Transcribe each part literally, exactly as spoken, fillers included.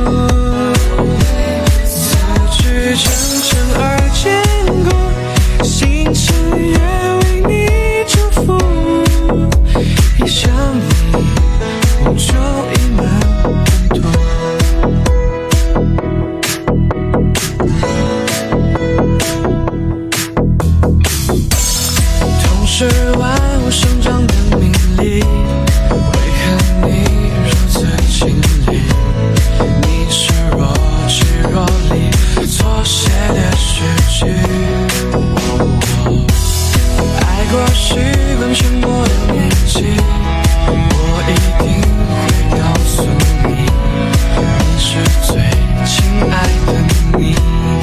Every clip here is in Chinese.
字句真诚而坚固，星辰也为你祝福。一想你，我就已满本土。同是万物生长的命理，为何你如此清丽？你是若即若离，错写的诗句。爱过习惯沉默的年纪，我一定会告诉你，你是最亲爱的你。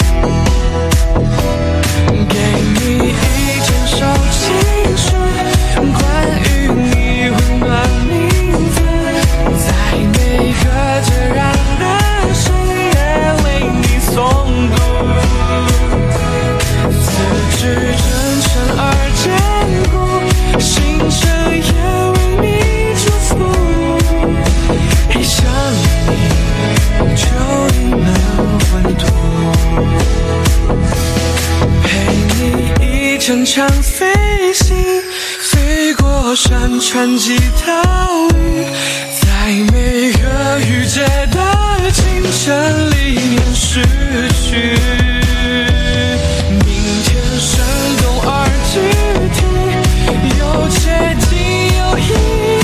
给你一件手情书，关于你温暖名字，在每个孑然的深夜为你诵读。字句真诚而坚固，星辰也为你祝福。一想你，就已满魂土。陪你一程场飞行，飞过山川及岛屿，在每个雨季的清晨里面逝去。明天生动而具体，又接近有一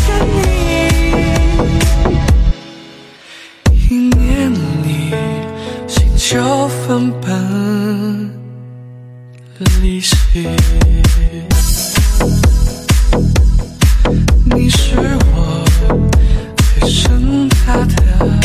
个你，一念你，星球分崩离析。你是我最盛大的